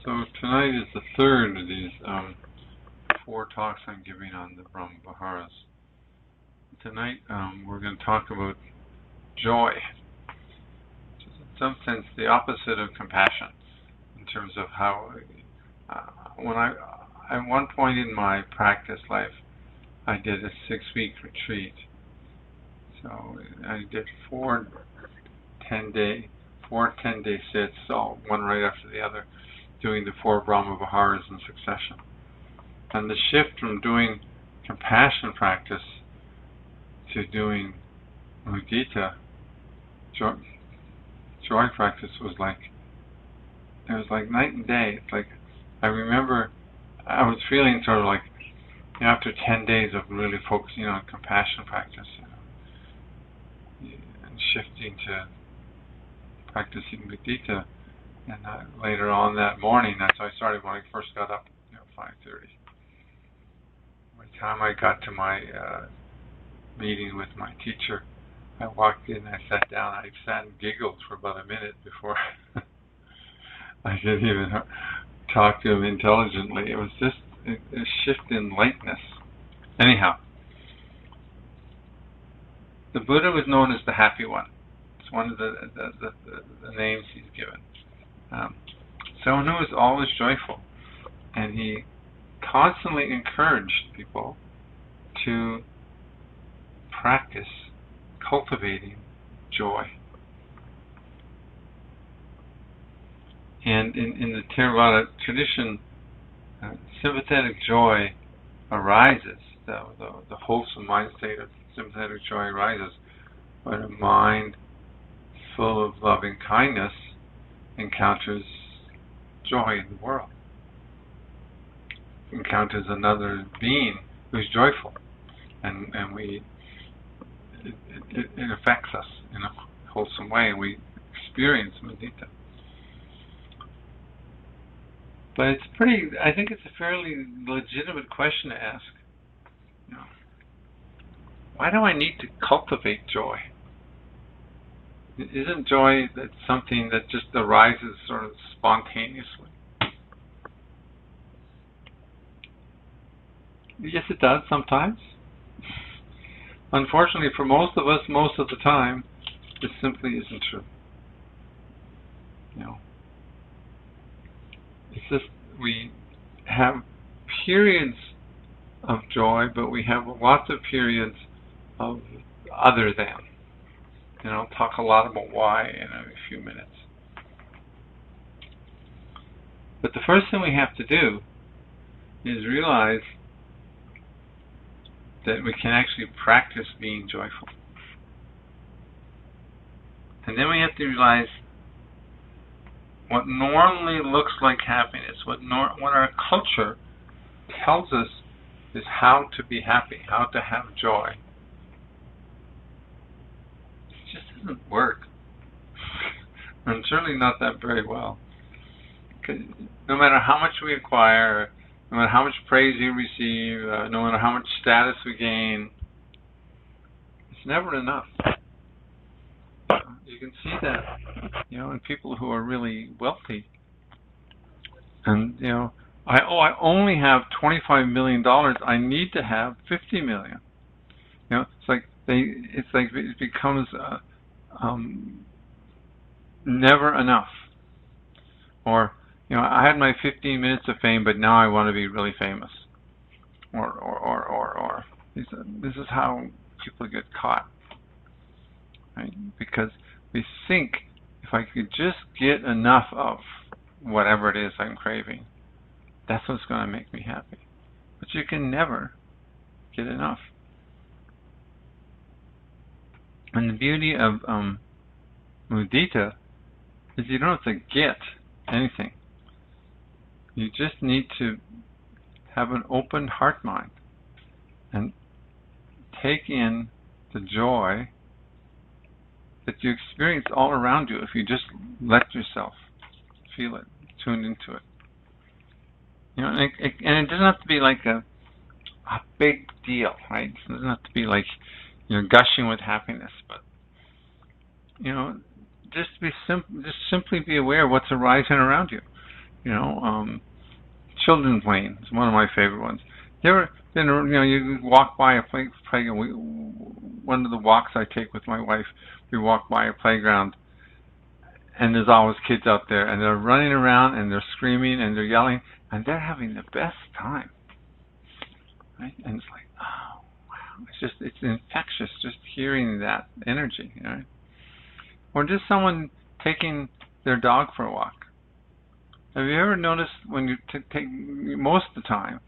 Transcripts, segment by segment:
So tonight is the third of these four talks I'm giving on the Brahma Viharas. Tonight we're going to talk about joy, which is in some sense the opposite of compassion in terms of how, when at one point in my practice life, I did a 6-week retreat. So I did four 10-day sits, all one right after the other, doing the four Brahma Viharas in succession. And the shift from doing compassion practice to doing mudita, joy practice, was like night and day. It's like I remember I was feeling sort of like after 10 days of really focusing on compassion practice, and shifting to practicing mudita, and later on that morning, that's how I started when I first got up, 5:30. By the time I got to my meeting with my teacher, I walked in, I sat down, I sat and giggled for about a minute before I could even talk to him intelligently. It was just a shift in lightness. Anyhow, the Buddha was known as the happy one. It's one of the names he's given. Someone who was always joyful, and he constantly encouraged people to practice cultivating joy. And in the Theravada tradition, sympathetic joy arises, the wholesome mind state of sympathetic joy arises when a mind full of loving kindness encounters joy in the world, encounters another being who's joyful, and it affects us in a wholesome way, and we experience mudita. But I think it's a fairly legitimate question to ask. Why do I need to cultivate joy? Isn't joy that something that just arises sort of spontaneously? Yes, it does sometimes. Unfortunately, for most of us, most of the time, this simply isn't true. It's just we have periods of joy, but we have lots of periods of other than. And I'll talk a lot about why in a few minutes. But the first thing we have to do is realize that we can actually practice being joyful. And then we have to realize what normally looks like happiness, what our culture tells us is how to be happy, how to have joy. It just doesn't work. And certainly not that very well. Because no matter how much we acquire, no matter how much praise we receive, no matter how much status we gain, it's never enough. You can see that, in people who are really wealthy. And I only have $25 million. I need to have $50 million. It becomes never enough. Or I had my 15 minutes of fame, but now I want to be really famous. Or this is how people get caught, right? Because we think if I could just get enough of whatever it is I'm craving, that's what's going to make me happy. But you can never get enough. And the beauty of mudita is you don't have to get anything. You just need to have an open heart mind and take in the joy that you experience all around you if you just let yourself feel it, tune into it. And it doesn't have to be like a big deal, right? It doesn't have to be like gushing with happiness, but just simply be aware of what's arising around you. Children's Lane is one of my favorite ones. You ever been, you walk by a playground. One of the walks I take with my wife, we walk by a playground, and there's always kids out there, and they're running around, and they're screaming, and they're yelling, and they're having the best time, right? And it's like, oh, wow, it's infectious just hearing that energy, right? Or just someone taking their dog for a walk. Have you ever noticed when you take, most of the time,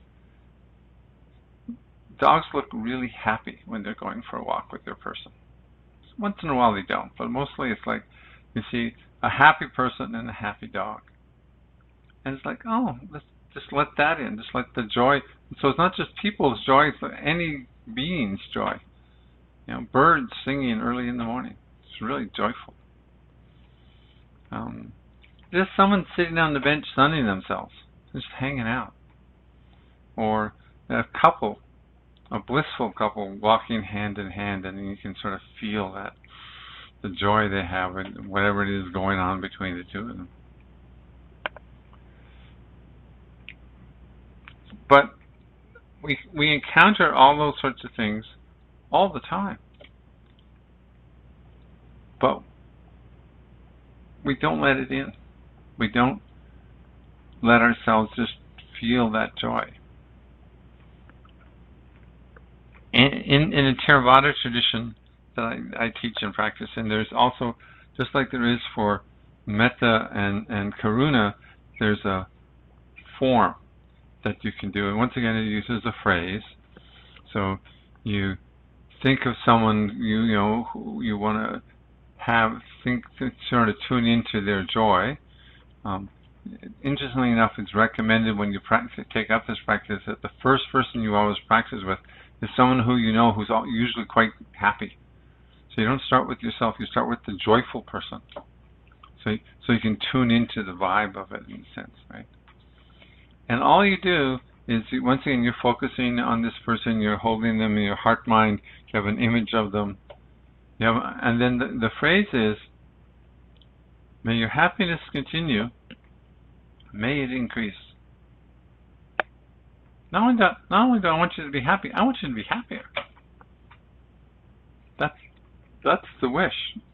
dogs look really happy when they're going for a walk with their person. Once in a while they don't, but mostly it's like you see a happy person and a happy dog. And it's like, oh, let's just let that in, just let the joy. So it's not just people's joy, it's any being's joy. Birds singing early in the morning. It's really joyful. Just someone sitting on the bench sunning themselves, just hanging out. Or a couple, a blissful couple walking hand in hand, and you can sort of feel that, the joy they have and whatever it is going on between the two of them. But we encounter all those sorts of things all the time. But we don't let it in. We don't let ourselves just feel that joy. In a Theravada tradition that I teach and practice, and there's also, just like there is for metta and karuna, there's a form that you can do. And once again, it uses a phrase. So you think of someone who you want to sort of tune into their joy. Interestingly enough, it's recommended when you take up this practice that the first person you always practice with is someone who you know who's usually quite happy. So you don't start with yourself, you start with the joyful person. So you can tune into the vibe of it in a sense, right? And all you do is, once again, you're focusing on this person, you're holding them in your heart mind, you have an image of them. And then the phrase is, may your happiness continue, may it increase. Not only do I want you to be happy, I want you to be happier. That's the wish.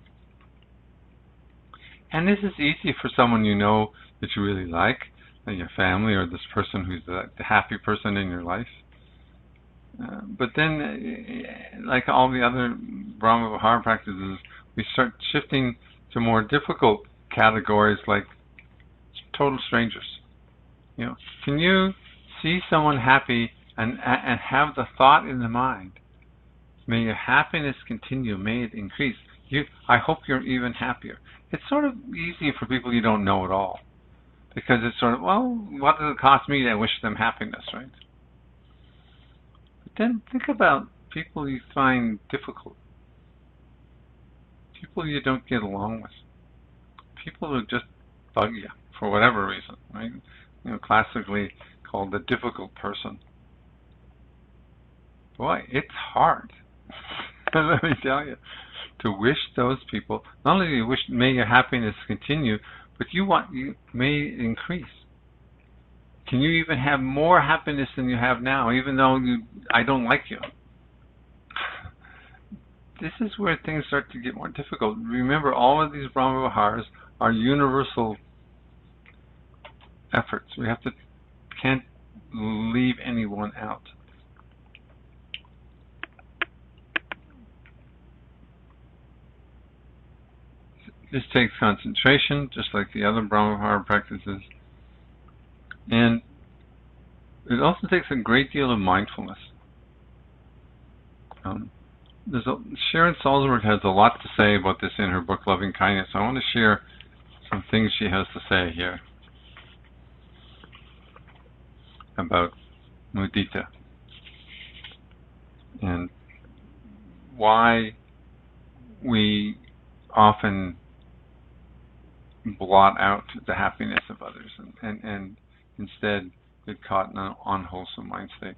And this is easy for someone you know that you really like, in your family, or this person who's the happy person in your life. But then, like all the other Brahma Vihara practices, we start shifting to more difficult categories like total strangers. Can you see someone happy and have the thought in the mind, may your happiness continue, may it increase. I hope you're even happier. It's sort of easy for people you don't know at all, because it's sort of, well, what does it cost me to wish them happiness, right? But then think about people you find difficult, people you don't get along with, people who just bug you for whatever reason, right? Classically called the difficult person. Boy, it's hard. Let me tell you, to wish those people, not only do you wish may your happiness continue, but you may it increase. Can you even have more happiness than you have now, even though I don't like you? This is where things start to get more difficult. Remember, all of these Brahma Viharas are universal efforts. We can't leave anyone out. This takes concentration, just like the other Brahma Vihara practices. And it also takes a great deal of mindfulness. Sharon Salzberg has a lot to say about this in her book, Loving Kindness. I want to share some things she has to say here about mudita and why we often blot out the happiness of others and instead get caught in unwholesome mind states.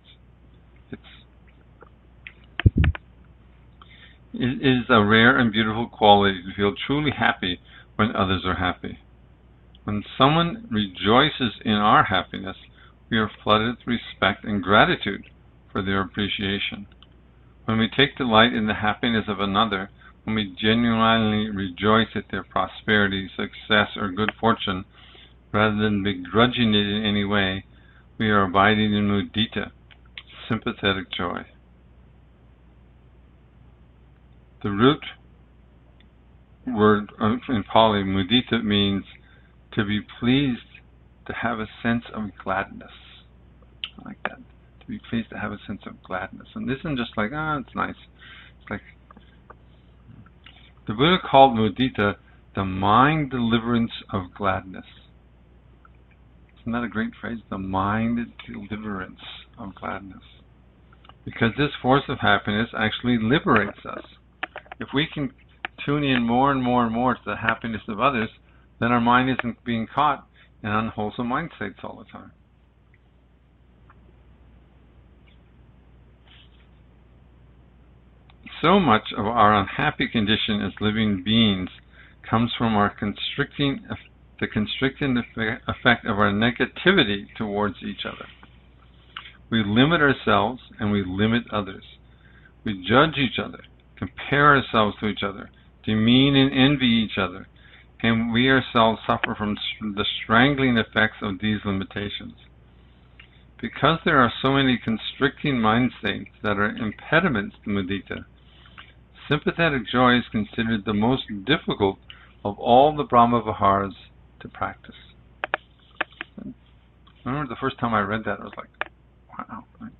It is a rare and beautiful quality to feel truly happy when others are happy. When someone rejoices in our happiness, we are flooded with respect and gratitude for their appreciation. When we take delight in the happiness of another, when we genuinely rejoice at their prosperity, success, or good fortune, rather than begrudging it in any way, we are abiding in mudita, sympathetic joy. The root word in Pali, mudita, means to be pleased, to have a sense of gladness. I like that. To be pleased, to have a sense of gladness. And this isn't just like, it's nice. It's like, the Buddha called mudita the mind deliverance of gladness. Isn't that a great phrase? The mind deliverance of gladness. Because this force of happiness actually liberates us. If we can tune in more and more and more to the happiness of others, then our mind isn't being caught in unwholesome mind states all the time. So much of our unhappy condition as living beings comes from the constricting effect of our negativity towards each other. We limit ourselves and we limit others. We judge each other, compare ourselves to each other, demean and envy each other, and we ourselves suffer from the strangling effects of these limitations. Because there are so many constricting mind states that are impediments to mudita, sympathetic joy is considered the most difficult of all the Brahma Viharas to practice. I remember the first time I read that, I was like, wow.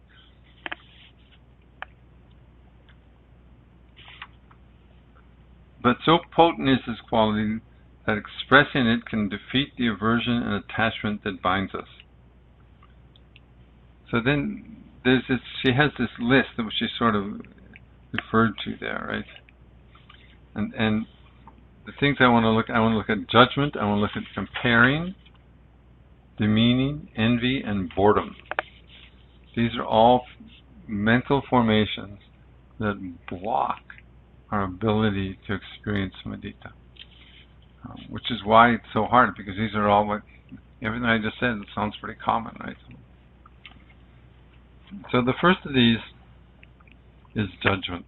But so potent is this quality that expressing it can defeat the aversion and attachment that binds us. So then there's this, she has this list that she sort of referred to there, right? And the things I want to look at judgment, I want to look at comparing, demeaning, envy, and boredom. These are all mental formations that block our ability to experience mudita, which is why it's so hard, because these are all, like everything I just said, it sounds pretty common, right? So the first of these is judgment.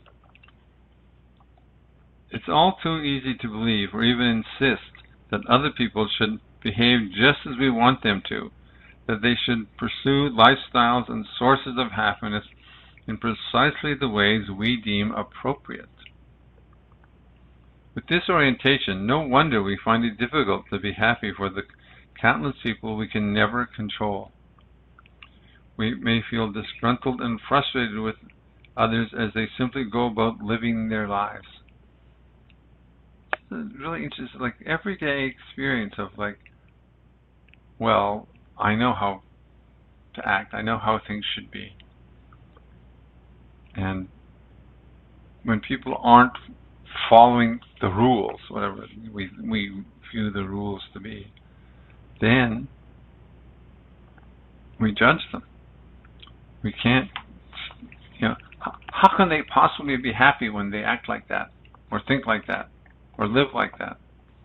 It's all too easy to believe or even insist that other people should behave just as we want them to, that they should pursue lifestyles and sources of happiness in precisely the ways we deem appropriate. With this orientation, no wonder we find it difficult to be happy for the countless people we can never control. We may feel disgruntled and frustrated with others as they simply go about living their lives. It's really interesting, like everyday experience of like, well, I know how to act, I know how things should be. And when people aren't following the rules, whatever we view the rules to be, then we judge them. We can't, how can they possibly be happy when they act like that, or think like that, or live like that?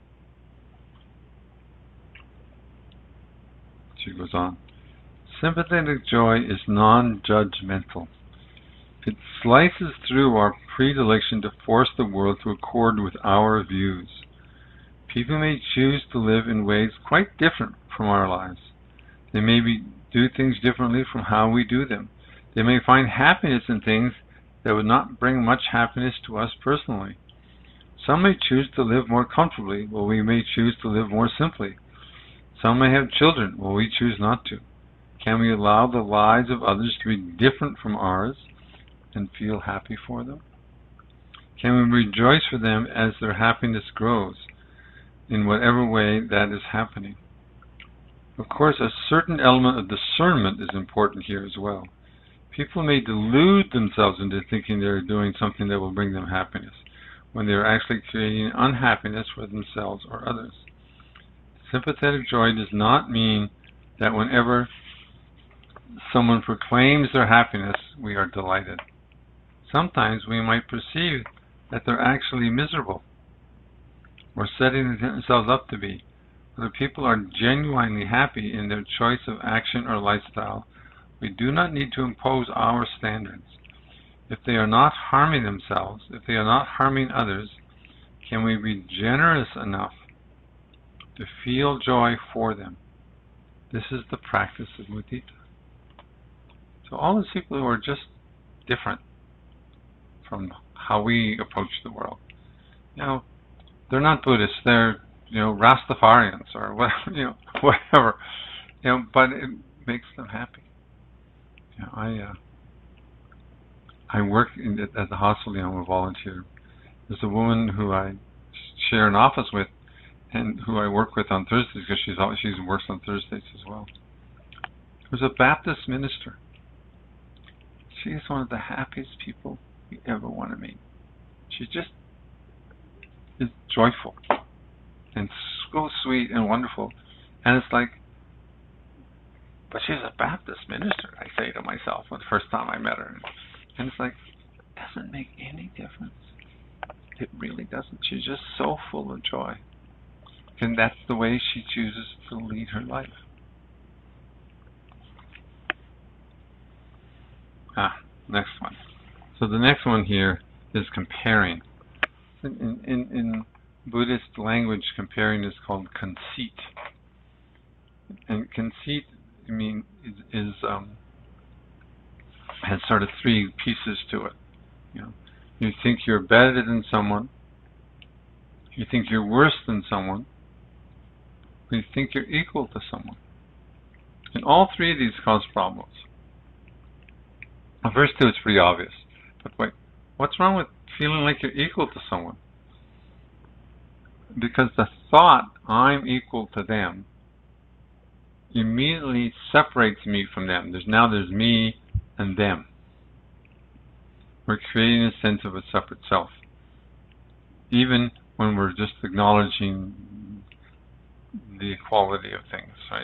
She goes on. Sympathetic joy is non-judgmental. It slices through our predilection to force the world to accord with our views. People may choose to live in ways quite different from our lives. They may do things differently from how we do them. They may find happiness in things that would not bring much happiness to us personally. Some may choose to live more comfortably, while we may choose to live more simply. Some may have children, while we choose not to. Can we allow the lives of others to be different from ours and feel happy for them? Can we rejoice for them as their happiness grows, in whatever way that is happening? Of course, a certain element of discernment is important here as well. People may delude themselves into thinking they're doing something that will bring them happiness, when they're actually creating unhappiness for themselves or others. Sympathetic joy does not mean that whenever someone proclaims their happiness, we are delighted. Sometimes we might perceive that they're actually miserable, or setting themselves up to be, Whether people are genuinely happy in their choice of action or lifestyle, we do not need to impose our standards. If they are not harming themselves, if they are not harming others, can we be generous enough to feel joy for them? This is the practice of mudita. So all these people who are just different from how we approach the world, they're not Buddhists, they're Rastafarians or whatever, whatever, but it makes them happy. I work at the hospital. I'm a volunteer. There's a woman who I share an office with, and who I work with on Thursdays because she works on Thursdays as well. Who's a Baptist minister. She's one of the happiest people you ever want to meet. She just is joyful and so sweet and wonderful. And it's like, but she's a Baptist minister, I say to myself the first time I met her. And it's like, it doesn't make any difference. It really doesn't. She's just so full of joy. And that's the way she chooses to lead her life. Next one. So the next one here is comparing. In Buddhist language, comparing is called conceit. And conceit, has sort of three pieces to it. You think you're better than someone. You think you're worse than someone. You think you're equal to someone. And all three of these cause problems. The first two, it's pretty obvious. But wait, what's wrong with feeling like you're equal to someone? Because the thought, I'm equal to them, immediately separates me from them. There's me and them. We're creating a sense of a separate self. Even when we're just acknowledging the equality of things, right?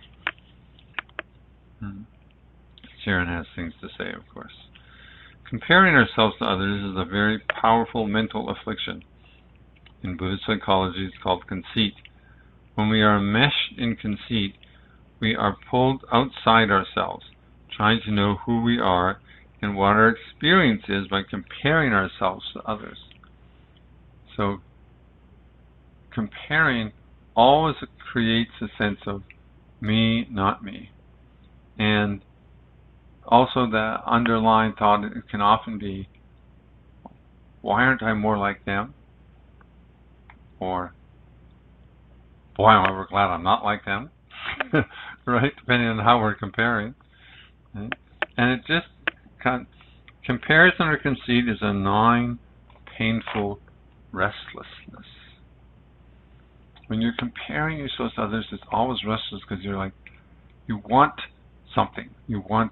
Sharon has things to say, of course. Comparing ourselves to others is a very powerful mental affliction. In Buddhist psychology, it's called conceit. When we are enmeshed in conceit, we are pulled outside ourselves, trying to know who we are and what our experience is by comparing ourselves to others. So, comparing always creates a sense of me, not me. And also the underlying thought, it can often be, why aren't I more like them? Or, boy, am I ever glad I'm not like them. Right? Depending on how we're comparing. Right? And it just, comparison or conceit is a gnawing, painful restlessness. When you're comparing yourself to others, it's always restless because you're like, you want something. You want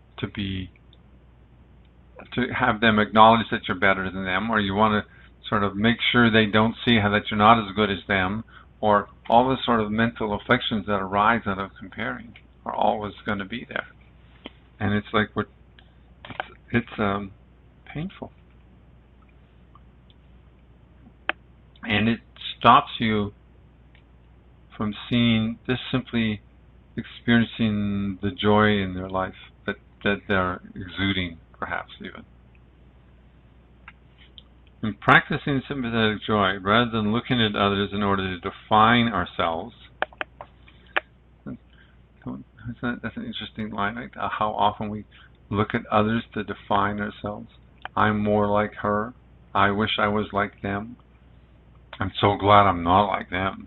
to have them acknowledge that you're better than them, or you want to sort of make sure they don't see how that you're not as good as them, or all the sort of mental afflictions that arise out of comparing are always going to be there. And it's like it's painful. And it stops you from seeing, just simply experiencing the joy in their life that they're exuding, perhaps even. In practicing sympathetic joy, rather than looking at others in order to define ourselves, that's an interesting line, like how often we look at others to define ourselves. I'm more like her. I wish I was like them. I'm so glad I'm not like them.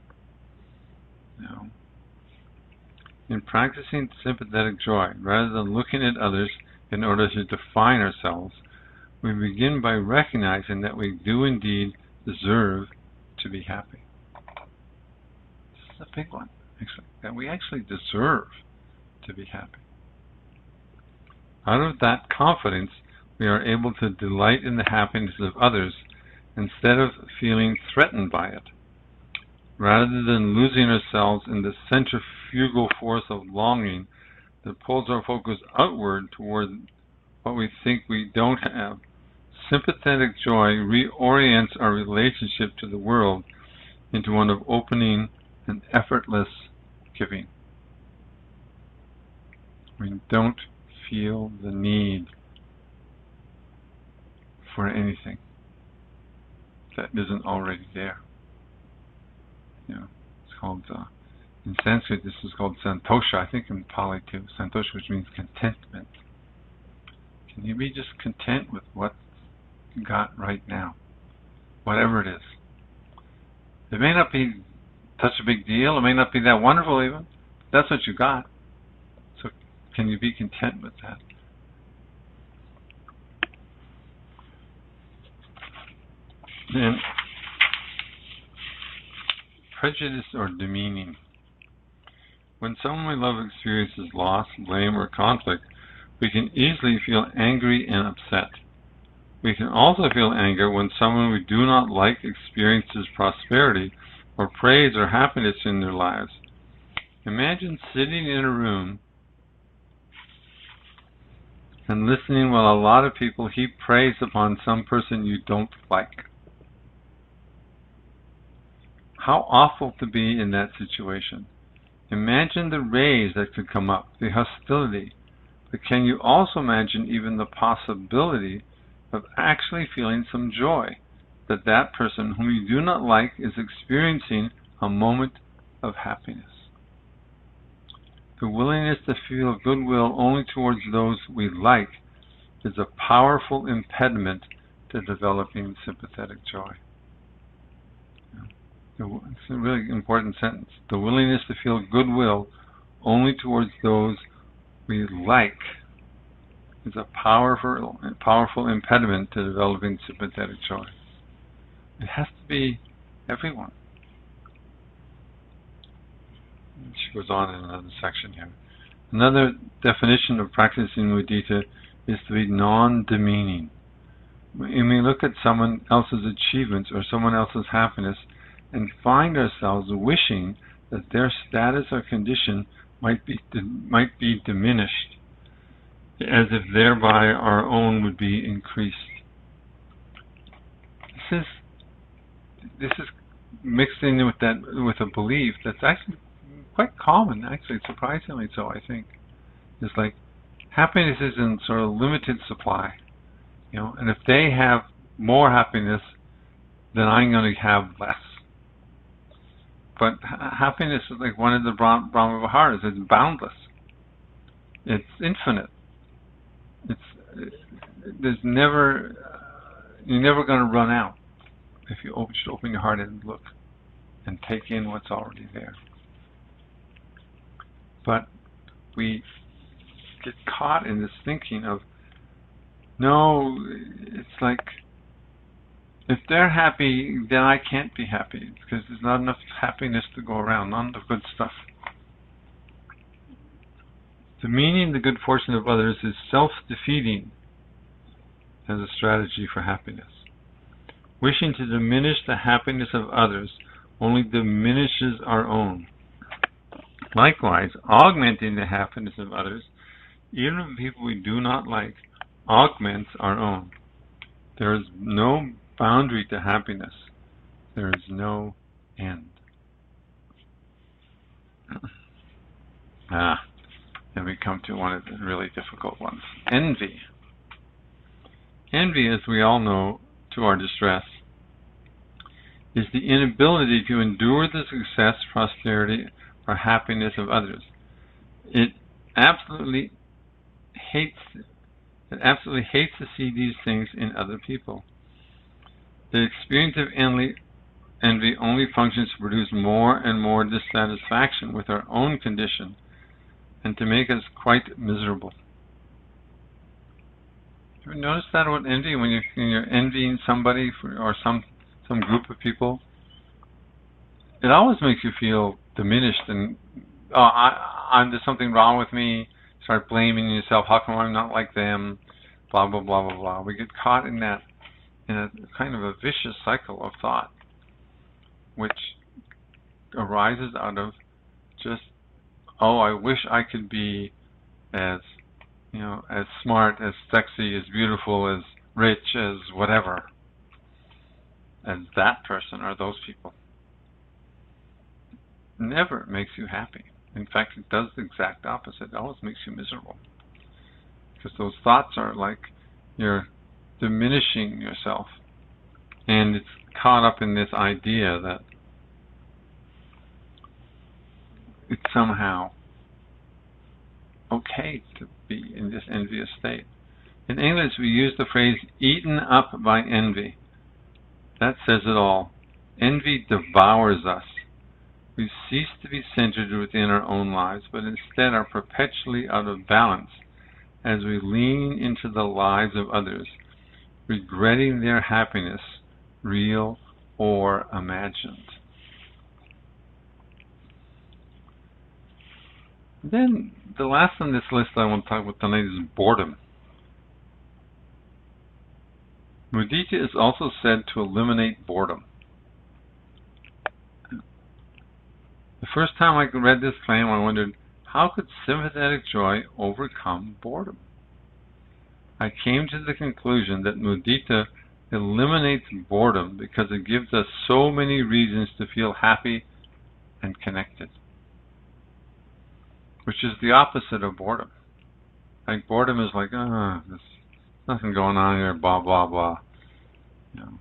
In practicing sympathetic joy, rather than looking at others in order to define ourselves, we begin by recognizing that we do indeed deserve to be happy. This is a big one, actually, that we actually deserve to be happy. Out of that confidence, we are able to delight in the happiness of others instead of feeling threatened by it. Rather than losing ourselves in the centrifugal force of longing that pulls our focus outward toward what we think we don't have, sympathetic joy reorients our relationship to the world into one of opening and effortless giving. We don't feel the need for anything that isn't already there. It's called, in Sanskrit, this is called santosha. I think in Pali too, santosha, which means contentment. Can you be just content with what you got right now? Whatever it is. It may not be such a big deal. It may not be that wonderful even. That's what you got. So can you be content with that? And prejudice or demeaning. When someone we love experiences loss, blame, or conflict, we can easily feel angry and upset. We can also feel anger when someone we do not like experiences prosperity or praise or happiness in their lives. Imagine sitting in a room and listening while a lot of people heap praise upon some person you don't like. How awful to be in that situation. Imagine the rage that could come up, the hostility. But can you also imagine even the possibility of actually feeling some joy that that person whom you do not like is experiencing a moment of happiness? The willingness to feel goodwill only towards those we like is a powerful impediment to developing sympathetic joy. It's a really important sentence. The willingness to feel goodwill only towards those we like is a powerful impediment to developing sympathetic joy. It has to be everyone. She goes on in another section here. Another definition of practicing mudita is to be non-demeaning. We may look at someone else's achievements or someone else's happiness and find ourselves wishing that their status or condition might be diminished, as if thereby our own would be increased. This is mixed in with a belief that's actually quite common, actually, surprisingly so, I think. It's like happiness is in sort of limited supply, and if they have more happiness, then I'm going to have less. But happiness is like one of the Brahma Viharas. It's boundless. It's infinite. You're never going to run out if you just open your heart and look and take in what's already there. But we get caught in this thinking of, no, it's like, if they're happy, then I can't be happy because there's not enough happiness to go around, not enough good stuff. Demeaning the good fortune of others is self-defeating as a strategy for happiness. Wishing to diminish the happiness of others only diminishes our own. Likewise, augmenting the happiness of others, even of people we do not like, augments our own. There is no boundary to happiness. There is no end. Then we come to one of the really difficult ones. Envy. Envy, as we all know, to our distress, is the inability to endure the success, prosperity, or happiness of others. It absolutely hates to see these things in other people. The experience of envy only functions to produce more and more dissatisfaction with our own condition and to make us quite miserable. Have you noticed that about envy? When you're envying somebody or some group of people, it always makes you feel diminished and there's something wrong with me. Start blaming yourself. How come I'm not like them? Blah blah blah blah blah. We get caught in a kind of a vicious cycle of thought, which arises out of just, I wish I could be as smart, as sexy, as beautiful, as rich, as whatever, as that person or those people. never makes you happy. In fact, it does the exact opposite. It always makes you miserable. Because those thoughts are like you're diminishing yourself. And it's caught up in this idea that it's somehow okay to be in this envious state. In English, we use the phrase eaten up by envy. That says it all. Envy devours us. We cease to be centered within our own lives, but instead are perpetually out of balance as we lean into the lives of others, regretting their happiness, real or imagined. Then the last on this list I want to talk about tonight is boredom. Mudita is also said to eliminate boredom. The first time I read this claim, I wondered, how could sympathetic joy overcome boredom? I came to the conclusion that mudita eliminates boredom because it gives us so many reasons to feel happy and connected, which is the opposite of boredom. Like boredom is like, there's nothing going on here, blah, blah, blah. You know.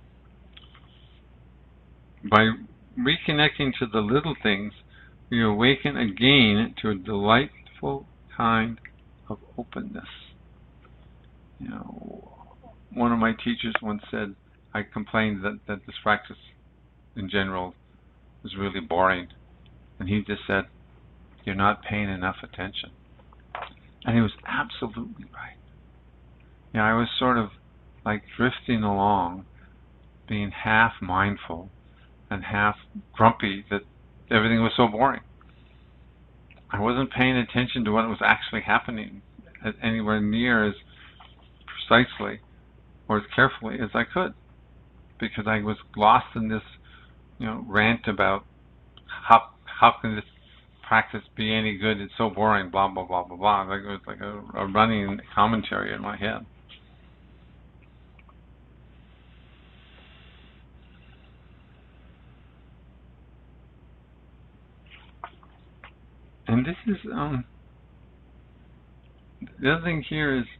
By reconnecting to the little things, we awaken again to a delightful kind of openness. You know, one of my teachers once said, I complained that this practice in general was really boring. And he just said, you're not paying enough attention. And he was absolutely right. You know, I was sort of like drifting along, being half mindful and half grumpy that everything was so boring. I wasn't paying attention to what was actually happening anywhere near as precisely or as carefully as I could, because I was lost in this, rant about how can this practice be any good? It's so boring, blah blah blah blah blah. Like it was like a running commentary in my head. And this is the other thing here is,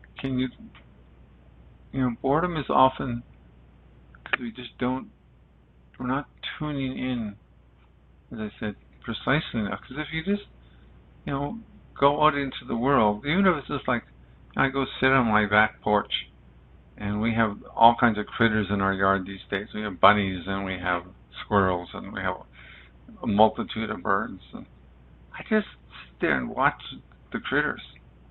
boredom is often because we're not tuning in, as I said, precisely enough. Because if you just, go out into the world, even if it's just like, I go sit on my back porch, and we have all kinds of critters in our yard these days. We have bunnies, and we have squirrels, and we have a multitude of birds. And I just sit there and watch the critters.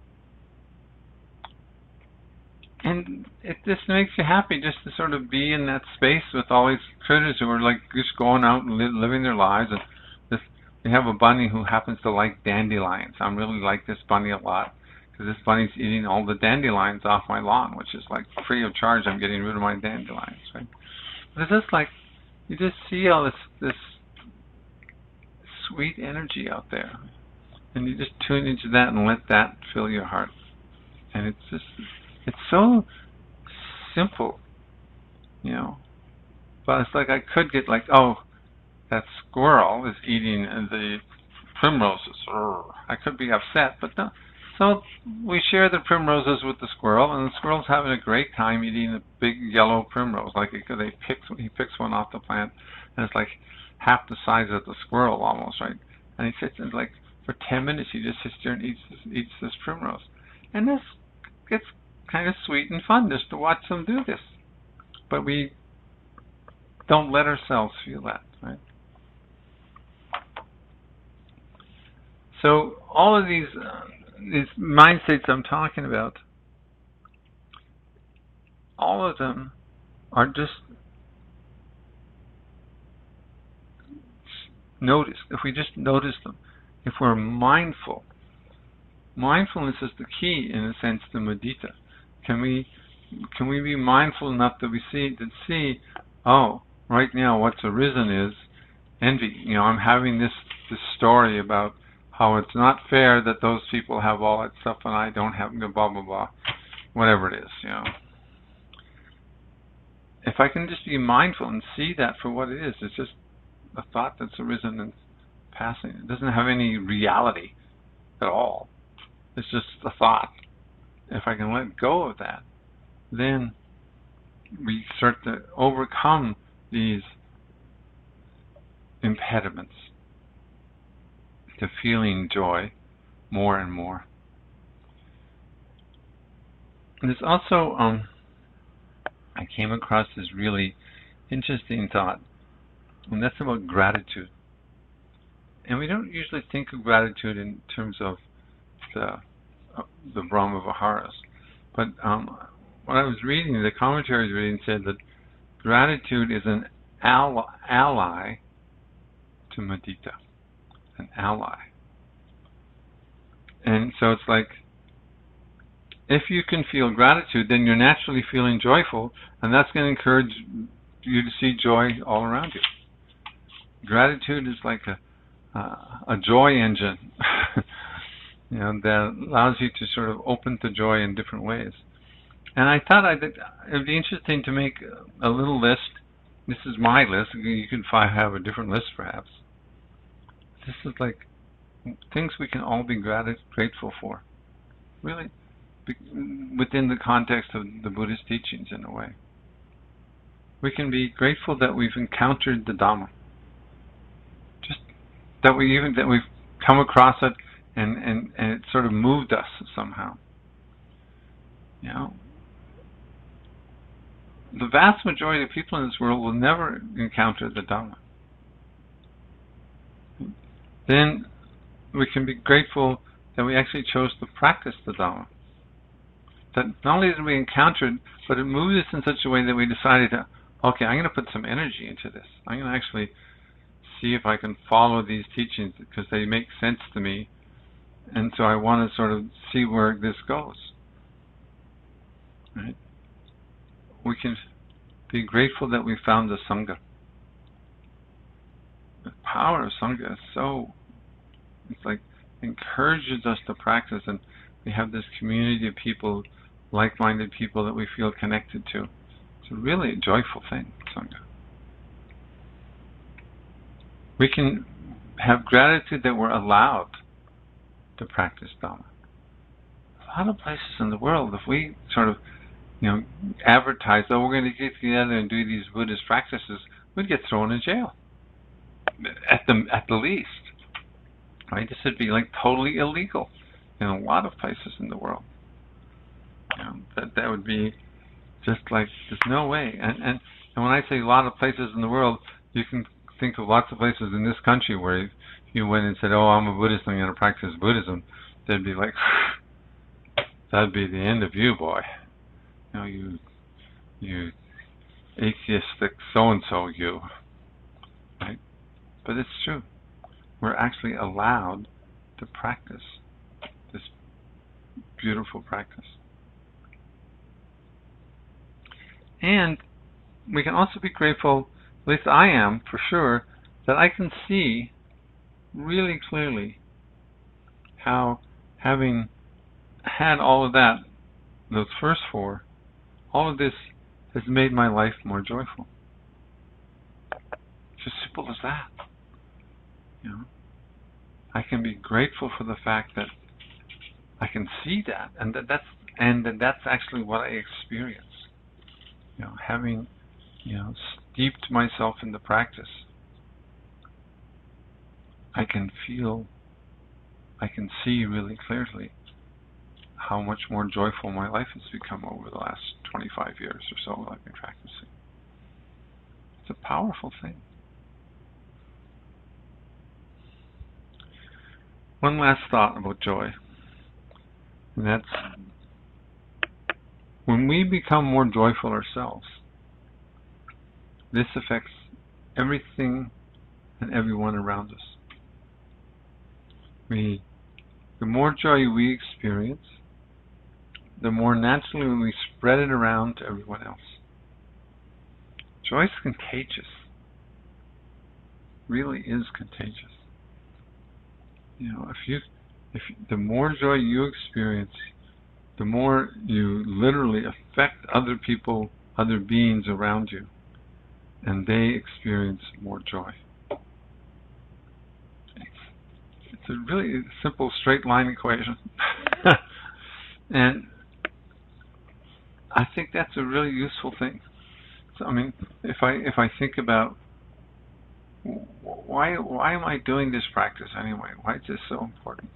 And it just makes you happy just to sort of be in that space with all these critters who are like just going out and living their lives. And we have a bunny who happens to like dandelions. I really like this bunny a lot because this bunny's eating all the dandelions off my lawn, which is like free of charge. I'm getting rid of my dandelions, right? But it's just like you just see all this sweet energy out there, and you just tune into that and let that fill your heart. And it's so simple, but it's like I could get like, oh, that squirrel is eating the primroses. I could be upset, but no. So we share the primroses with the squirrel, and the squirrel's having a great time eating a big yellow primrose. Like he picks one off the plant, and it's like half the size of the squirrel almost, right? And he sits and like for 10 minutes he just sits there and eats this primrose, and this gets kind of sweet and fun just to watch them do this. But we don't let ourselves feel that, right? So all of these mind states I'm talking about, all of them are just noticed. If we just notice them, if we're mindful, mindfulness is the key, in a sense, to mudita. Can we be mindful enough that we see, oh, right now what's arisen is envy. I'm having this story about how it's not fair that those people have all that stuff and I don't have blah blah blah, whatever it is. If I can just be mindful and see that for what it is, it's just a thought that's arisen, and passing. It doesn't have any reality at all. It's just a thought. If I can let go of that, then we start to overcome these impediments to feeling joy more and more. And there's also, I came across this really interesting thought, and that's about gratitude. And we don't usually think of gratitude in terms of the Brahma Viharas, but when I was reading, the commentaries reading said that gratitude is an ally to mudita, an ally. And so it's like, if you can feel gratitude, then you're naturally feeling joyful, and that's going to encourage you to see joy all around you. Gratitude is like a joy engine, that allows you to sort of open to joy in different ways. And I thought it would be interesting to make a little list. This is my list. You can have a different list, perhaps. This is like things we can all be grateful for, really, within the context of the Buddhist teachings, in a way. We can be grateful that we've encountered the Dhamma, just that we've come across it, and it sort of moved us somehow. The vast majority of people in this world will never encounter the Dhamma. Then we can be grateful that we actually chose to practice the Dhamma. That not only did we encounter it, but it moved us in such a way that we decided to, okay, I'm going to put some energy into this. I'm going to actually see if I can follow these teachings because they make sense to me. And so I want to sort of see where this goes. Right? We can be grateful that we found the Sangha. The power of Sangha is it's like, encourages us to practice, and we have this community of people, like-minded people that we feel connected to. It's a really joyful thing, Sangha. We can have gratitude that we're allowed to practice Dhamma. A lot of places in the world, if we sort of advertise, we're going to get together and do these Buddhist practices, we'd get thrown in jail. At the least. Right? This would be like totally illegal in a lot of places in the world. That would be just like, there's no way. And when I say a lot of places in the world, you can think of lots of places in this country where if you went and said, I'm a Buddhist, I'm going to practice Buddhism, they'd be like, that'd be the end of you, boy. You atheistic so-and-so, you. Right? But it's true. We're actually allowed to practice this beautiful practice. And we can also be grateful, at least I am for sure, that I can see really clearly how, having had all of that, those first four, all of this has made my life more joyful. It's as simple as that. I can be grateful for the fact that I can see that, and that's actually what I experience. Having steeped myself in the practice, I can see really clearly how much more joyful my life has become over the last 25 years or so that I've been practicing. It's a powerful thing. One last thought about joy, and that's when we become more joyful ourselves, this affects everything and everyone around us. The more joy we experience, the more naturally we spread it around to everyone else. Joy is contagious. Really is contagious. If the more joy you experience, the more you literally affect other people, other beings around you, and they experience more joy. It's a really simple straight line equation. And I think that's a really useful thing. So, I mean, if I think about why am I doing this practice anyway? Why is this so important?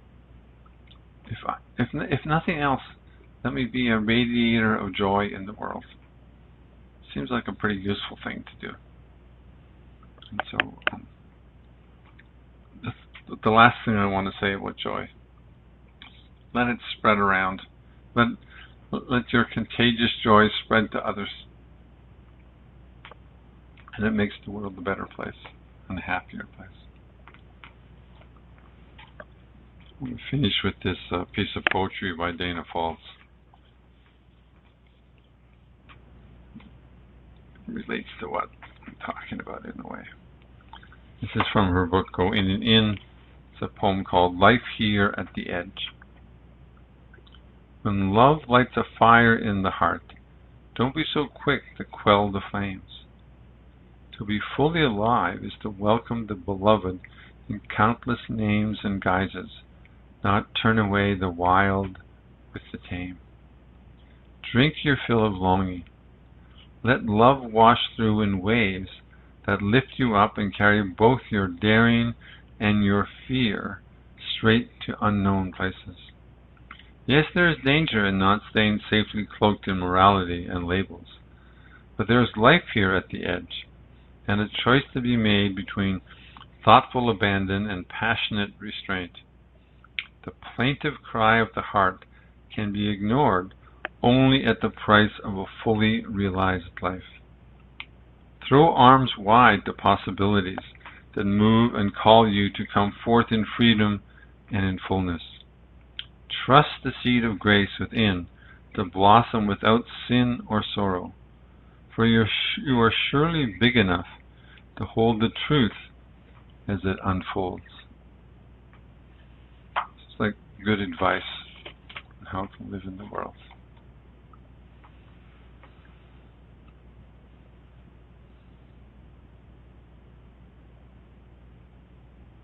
If nothing else, let me be a radiator of joy in the world. Seems like a pretty useful thing to do. And so, the last thing I want to say about joy: let it spread around. Let your contagious joy spread to others, and it makes the world a better place and a happier place. I'm going to finish with this piece of poetry by Dana Falls. It relates to what I'm talking about in a way. This is from her book, Go In and In. It's a poem called Life Here at the Edge. When love lights a fire in the heart, don't be so quick to quell the flames. To be fully alive is to welcome the beloved in countless names and guises, not turn away the wild with the tame. Drink your fill of longing. Let love wash through in waves that lift you up and carry both your daring and your fear straight to unknown places. Yes, there is danger in not staying safely cloaked in morality and labels, but there is life here at the edge, and a choice to be made between thoughtful abandon and passionate restraint. The plaintive cry of the heart can be ignored only at the price of a fully realized life. Throw arms wide to possibilities that move and call you to come forth in freedom and in fullness. Trust the seed of grace within to blossom without sin or sorrow, for you are surely big enough to hold the truth as it unfolds. It's like good advice on how to live in the world.